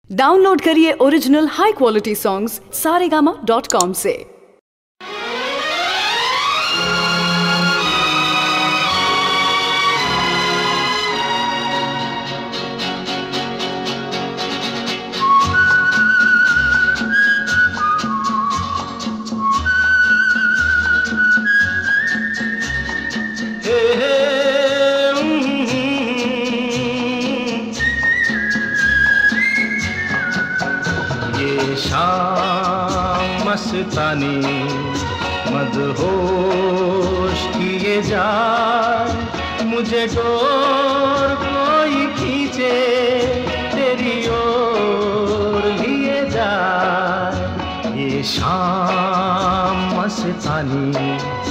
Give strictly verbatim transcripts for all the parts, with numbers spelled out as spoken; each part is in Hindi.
डाउनलोड करिए original high quality songs Saregama dot com से। शाम मस्तानी मदहोश किए जाए, मुझे डोर कोई खींचे तेरी ओर लिए जाए। ये शाम मस्तानी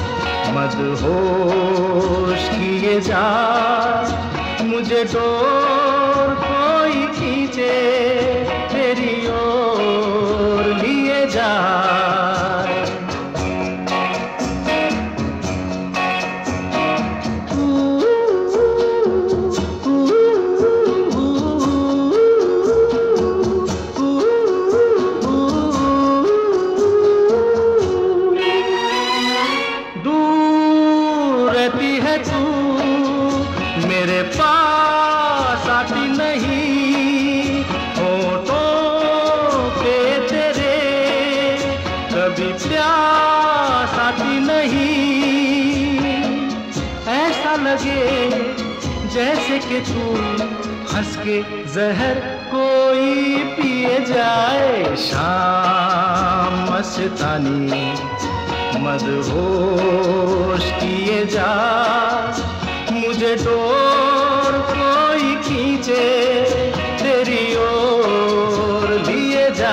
मदहोश किए जाए, मुझे डोर कोई खींचे तेरी ओर लिए जाए। दूर रहती है तू, मेरे पास आती नहीं, कभी प्यास आती नहीं। ऐसा लगे जैसे कि तू हंस के जहर कोई पिए जाए। शाम मस्तानी मदहोश किए जा, मुझे डोर कोई खींचे तेरी ओर लिए जा।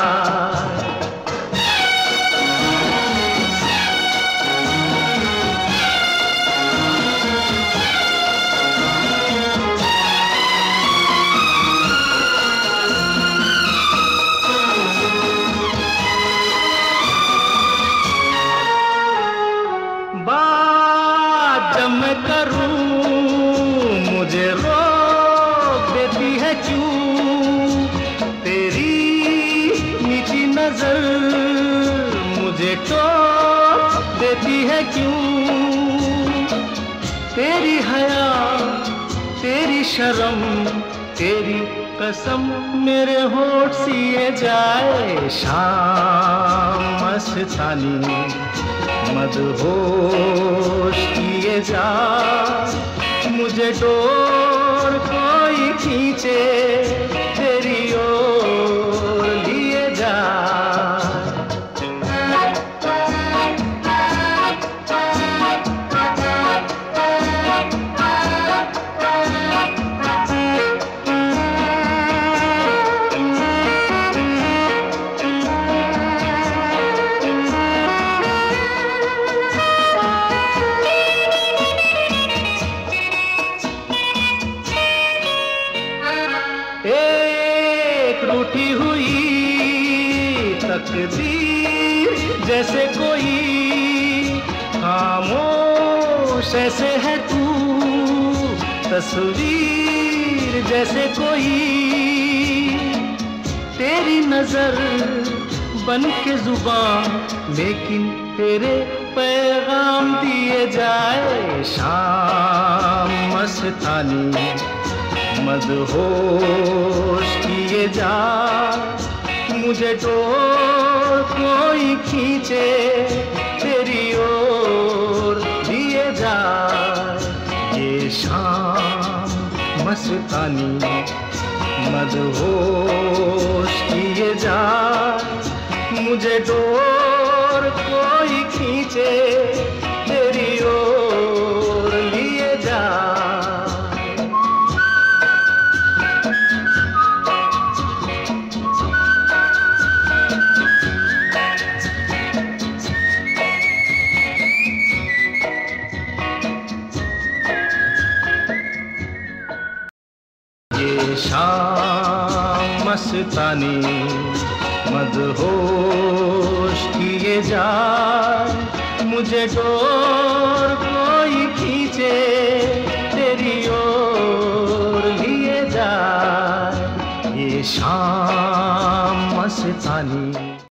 बात जब मैं करूं मुझे रोक देती है क्यों, तेरी मीठी नजर मुझे टोक देती है क्यों। तेरी हया तेरी शर्म तेरी कसम मेरे होठ सिए जाए। शाम मस्तानी मदहोश किए जा, मुझे डोर कोई खींचे तेरी ओर लिए जा। एक रूठी हुई तकदीर जैसे कोई, खामोश ऐसे है तू तस्वीर जैसे कोई। तेरी नजर बन के जुबान लेकिन तेरे पैगाम दिए जाए। शाम मस्तानी मदहोश किए जा, मुझे डोर कोई खींचे तेरी ओर लिए जा। ये शाम मस्तानी मदहोश किए जा, मुझे डोर कोई खींचे तेरी ओर लिए जा। शाम मस्तानी मदहोश किए जा, मुझे डोर कोई खींचे तेरी ओर लिए जा। ये शाम मस्तानी।